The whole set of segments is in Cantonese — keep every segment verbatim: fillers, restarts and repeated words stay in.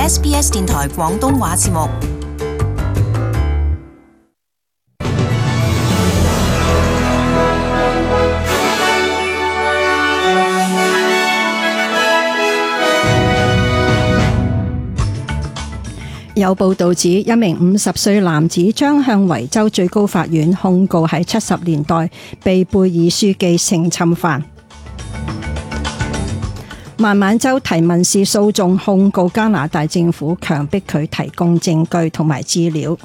S B S 電台廣東話節目。 有報道指，一名五十歲男子將向維州最高法院控告喺七十年代被貝爾書記性侵犯。孟晚舟提民事訴訟控告加拿大政府強迫佢提供證據同埋資料。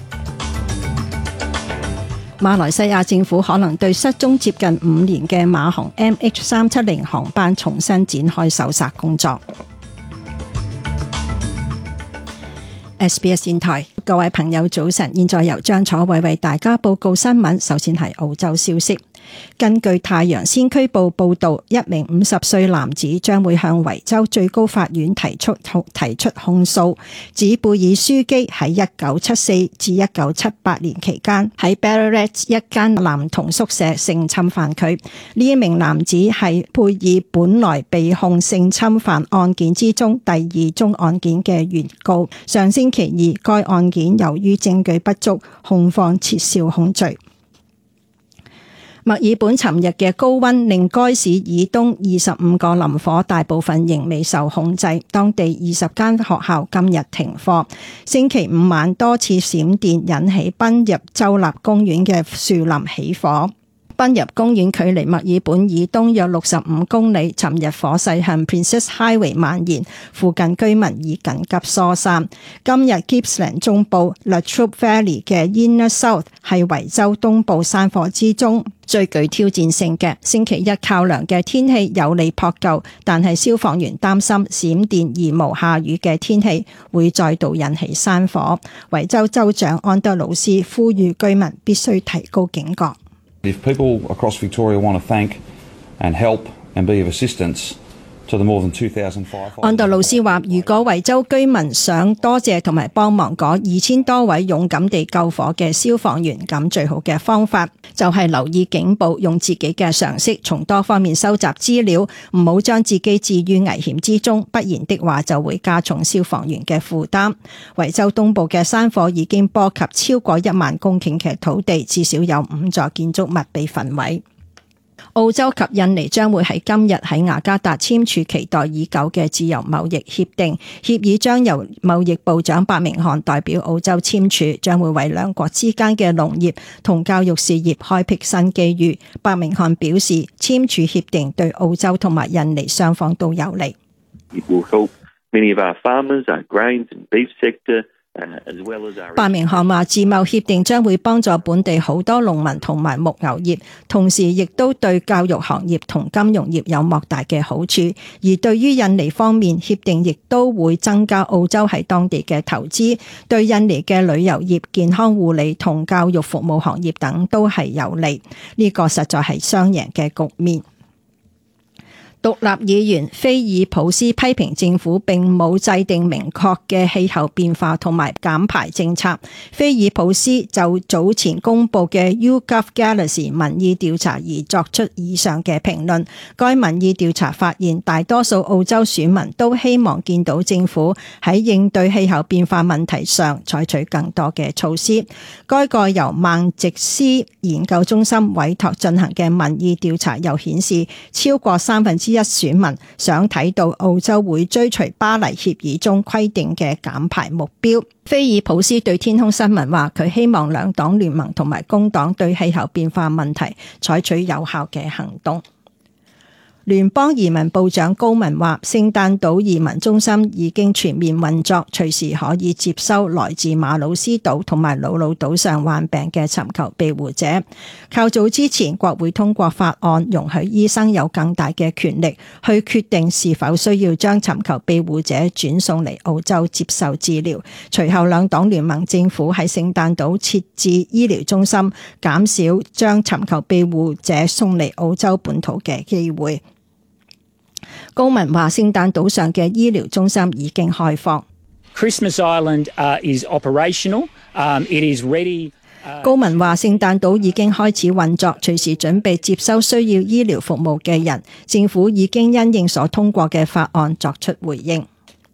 馬來西亞政府可能對失蹤接近五年嘅馬航 M H 三七零航班重新展開搜查工作。S B S 電台，各位朋友早晨，現在由張楚偉為大家報告新聞。首先係澳洲消息。根據太陽先驅報報道，一名五十歲男子將會向維州最高法院提出提出控訴，指貝爾書記喺一九七四至一九七八年期間喺 Ballarat 一間男童宿舍性侵犯佢。呢一名男子係貝爾本來被控性侵犯案件之中第二宗案件嘅原告。上星期二，該案件由於證據不足，控方撤銷控罪。墨爾本尋日嘅高溫令該市以東二十五個林火大部分仍未受控制，當地二十間學校今日停課。星期五晚多次閃電引起賓入州立公園嘅樹林起火。賓入公園距離墨爾本以東約六十五公里，尋日火勢向 Princess Highway 蔓延，附近居民已緊急疏散。今日 Gippsland 中部 Latrobe Valley 嘅 Inner South 係維州東部山火之中最具挑戰性嘅。星期一較涼嘅天氣有利撲救，但係消防員擔心閃電而無下雨嘅天氣會再度引起山火。維州州長安德魯斯呼籲居民必須提高警覺。 If people across Victoria want to thank and help and be of assistance to the more than two thousand firefighters， 安德魯斯話：如果維州居民想多謝同埋幫忙嗰二千多位勇敢地救火嘅消防員，咁最好嘅方法就係留意警報，用自己嘅常識從多方面收集資料，唔好將自己置於危險之中，不然的話就會加重消防員嘅負擔。維州東部嘅山火已經波及超過一萬公頃嘅土地，至少有五座建築物被焚毀。澳洲及印尼將會喺今日喺雅加達簽署期待已久嘅自由貿易協定，協議將由貿易部長白明翰代表澳洲簽署，將會為兩國之間嘅農業同教育事業開闢新機遇。白明翰表示，簽署協定對澳洲同埋印尼雙方都有利。 It will help many of our farmers, our grains and beef sector. 白明翰話，自貿協定將會幫助本地好多農民同埋牧牛業，同時亦都對教育行業同金融業有莫大嘅好處。而對於印尼方面，協定亦都會增加澳洲喺當地嘅投資，對印尼嘅旅遊業、健康護理同教育服務行業等都係有利。呢個實在係雙贏嘅局面。獨立議員菲爾普斯批評政府並冇制定明確嘅氣候變化同埋減排政策。菲爾普斯就早前公布嘅 YouGov Galaxy 民意調查而作出以上嘅評論。該民意調查發現，大多數澳洲選民都希望見到政府喺應對氣候變化問題上採取更多嘅措施。該個由孟植斯研究中心委託進行嘅民意調查又顯示，超過三分之一選民想睇到澳洲會追隨巴黎協議中規定嘅減排目標。菲爾普斯對天空新聞話，佢希望兩黨聯盟同埋工黨對氣候變化問題採取有效嘅行動。聯邦移民部長高文話，聖誕島移民中心已經全面運作，隨時可以接收來自馬魯斯島同埋魯魯島上患病嘅尋求庇護者。較早之前，國會通過法案，容許醫生有更大嘅權力去決定是否需要將尋求庇護者轉送嚟澳洲接受治療。隨後兩黨聯盟政府喺聖誕島設置醫療中心，減少將尋求庇護者送嚟澳洲本土嘅機會。高文話，聖誕島上嘅醫療中心已經開放。 Christmas Island, uh, is operational. Um, it is ready. 高文話，聖誕島已經開始運作，隨時準備接收需要醫療服務嘅人。政府已經因應所通過嘅法案作出回應。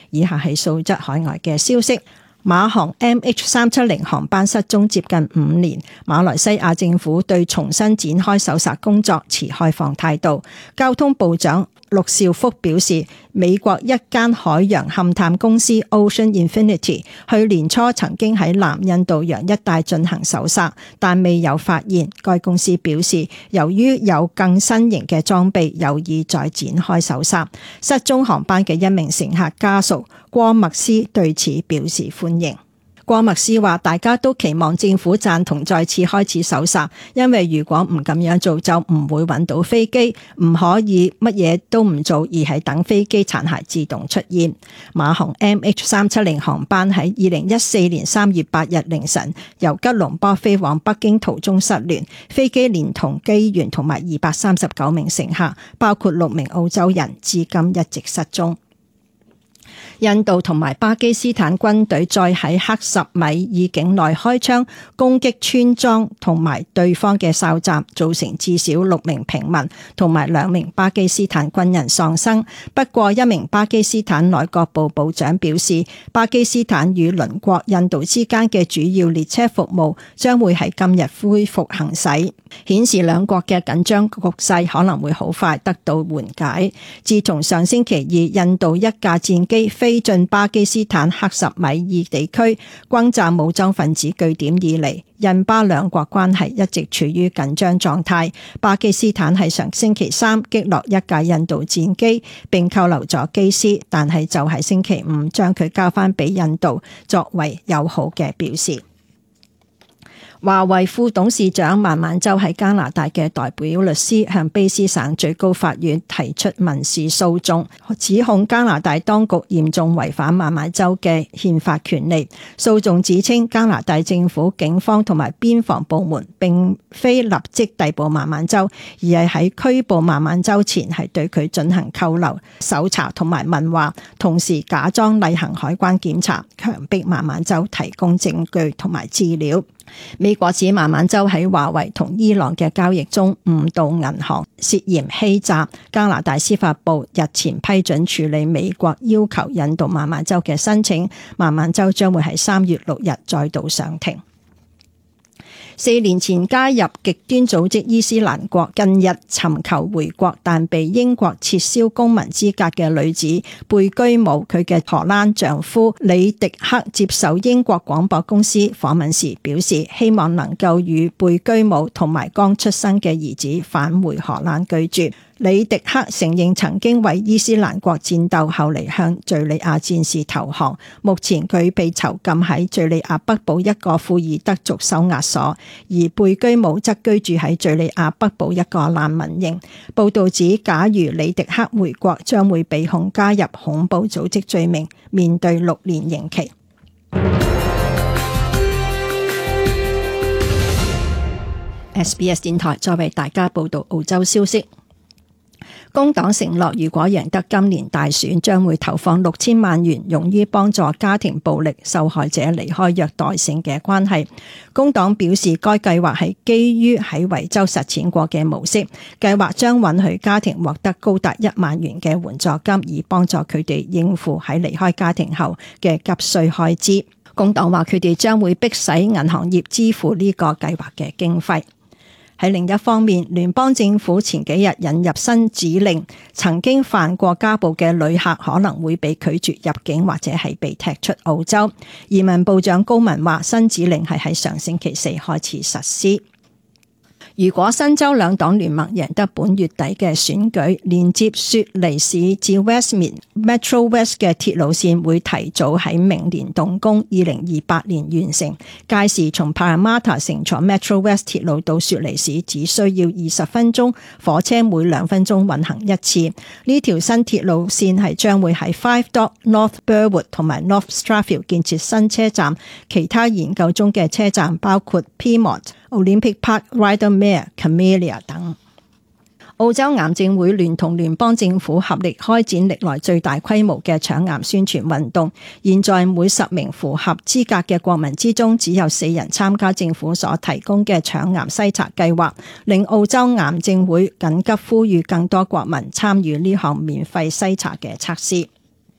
以下係數則海外嘅消息。馬航 M H 三七零航班失蹤接近五年，馬來西亞政府對重新展開搜查工作持開放態度。交通部長陸兆福表示，美國一間海洋勘探公司 Ocean Infinity 去年初曾經喺南印度洋一帶進行搜查，但未有發現。該公司表示，由於有更新型嘅裝備，有意再展開搜查。失蹤航班嘅一名乘客家屬郭麥斯對此表示歡迎。郭麥斯話：大家都期望政府贊同再次開始搜查，因為如果唔咁樣做，就唔會揾到飛機，唔可以乜嘢都唔做，而係等飛機殘骸自動出現。馬航 M H 三七零航班喺二零一四年三月八日凌晨由吉隆坡飛往北京途中失聯，飛機連同機員同埋二百三十九名乘客，包括六名澳洲人，至今一直失蹤。印度同埋巴基斯坦軍隊再喺克什米爾境內開槍攻擊村莊同埋對方嘅哨站，造成至少六名平民同埋兩名巴基斯坦軍人喪生。不過一名巴基斯坦內閣部部長表示，巴基斯坦與鄰國印度之間嘅主要列車服務將會喺今日恢復行駛，顯示兩國嘅緊張局勢可能會好快得到緩解。自從上星期二印度一架戰機飛進巴基斯坦克什米爾地區轟炸武裝分子據點以嚟，印巴兩國關係一直處於緊張狀態。巴基斯坦喺上星期三擊落一架印度戰機，並扣留咗機師，但係就喺星期五將佢交翻俾印度，作為友好嘅表示。華為副董事長孟晚舟喺加拿大嘅代表律師向卑詩省最高法院提出民事訴訟，指控加拿大當局嚴重違反孟晚舟嘅憲法權利。訴訟指稱加拿大政府、警方同埋邊防部門並非立即逮捕孟晚舟，而係喺拘捕孟晚舟前係對佢進行扣留、搜查同埋問話，同時假裝例行海關檢查，強迫孟晚舟提供證據同埋資料。美國指孟晚舟喺華為同伊朗嘅交易中誤導銀行，涉嫌欺詐。加拿大司法部日前批准處理美國要求引渡孟晚舟嘅申請，孟晚舟將會喺三月六日再度上庭。四年前加入極端組織伊斯蘭國，近日尋求回國但被英國撤銷公民資格嘅女子貝居姆，佢嘅荷蘭丈夫李迪克接受英國廣播公司訪問時表示，希望能夠與貝居姆同埋剛出生嘅兒子返回荷蘭居住。李迪克承認曾經為伊斯蘭國戰鬥，後嚟向敘利亞戰士投降。目前佢被囚禁喺敘利亞北部一個庫爾德族收押所，而貝居姆則居住喺敘利亞北部一個難民營。報道指，假如李迪克回國，將會被控加入恐怖組織罪名，面對六年刑期。S B S 電台再為大家報道澳洲消息。工黨承諾，如果贏得今年大選，將會投放六千萬元用於幫助家庭暴力受害者離開虐待性嘅關係。工黨表示，該計劃係基於喺維州實踐過嘅模式，計劃將允許家庭獲得高達一萬元嘅援助金，以幫助佢哋應付喺離開家庭後嘅急需開支。工黨話佢哋將會迫使銀行業支付呢個計劃嘅經費。喺另一方面，聯邦政府前幾日引入新指令，曾經犯過家暴嘅旅客可能會被拒絕入境或者係被踢出澳洲。移民部長高文話，新指令係喺上星期四開始實施。如果新州兩黨聯盟贏得本月底嘅選舉，連接雪梨市至 Westmead Metro West 嘅鐵路線會提早喺明年動工，二零二八年完成。屆時從 Parramatta 乘坐 Metro West 鐵路到雪梨市只需要二十分鐘，火車每兩分鐘運行一次。呢條新鐵路線係將會喺 Five Dock、North Burwood 同埋 North Strathfield 建設新車站，其他研究中嘅車站包括 Pyrmont、Olympic Park、Rydermere、Camellia 等。澳洲癌症會聯同聯邦政府合力開展歷來最大規模嘅腸癌宣傳運動。現在每十名符合資格嘅國民之中，只有四人參加政府所提供嘅腸癌篩查計劃，令澳洲癌症會緊急呼籲更多國民參與呢項免費篩查嘅測試。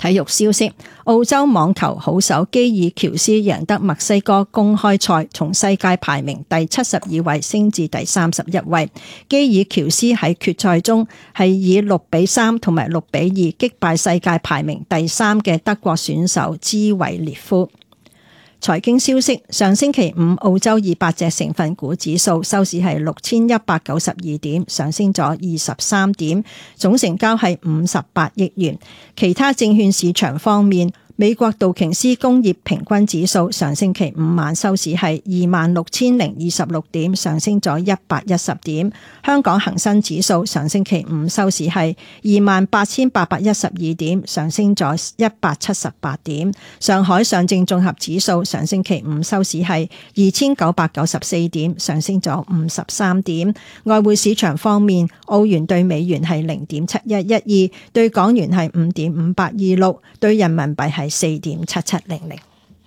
體育消息：澳洲網球好手基爾喬斯贏得墨西哥公開賽，從世界排名第七十二位升至第三十一位。基爾喬斯喺決賽中係以六比三同埋六比二擊敗世界排名第三嘅德國選手茲維列夫。財經消息：上星期五澳洲二百隻成分股指數收市係六千一百九十二點，上升咗二十三點，總成交係五十八億元。其他證券市場方面，美國道瓊斯工業平均指數上星期五晚收市係二萬六千零二十六點，上升咗一百一十點。香港恒生指數上星期五收市係二萬八千八百一十二點，上升咗一百七十八點。上海上證綜合指數上星期五收市係二千九百九十四點，上升咗五十三點。外匯市場方面，澳元對美元係零點七一一二，對港元係五點五八二六，對人民幣係四點七七零零。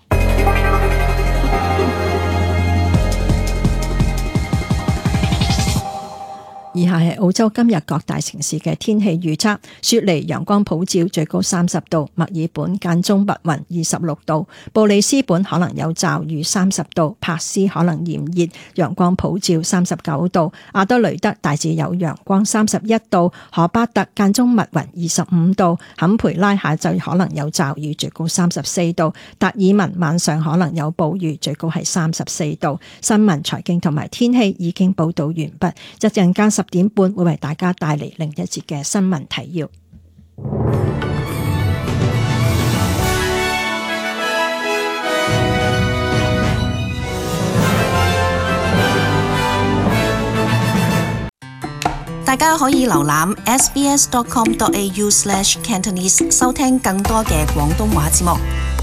以下係澳洲今日各大城市嘅天氣預測：雪梨陽光普照，最高三十度；墨爾本間中密雲，二十六度；布里斯本可能有驟雨，三十度；珀斯可能炎熱，陽光普照，三十九度；阿德雷德大致有陽光，三十一度；荷巴特間中密雲，二十五度；坎培拉下晝可能有驟雨，最高三十四度；達爾文晚上可能有暴雨，最高係三十四度。新聞、財經同埋天氣已經報道完畢，一陣間十點半會為大家帶嚟另一節嘅新聞提要。 大家可以瀏覽 s b s dot com dot a u slash cantonese 收聽更多嘅廣東話節目。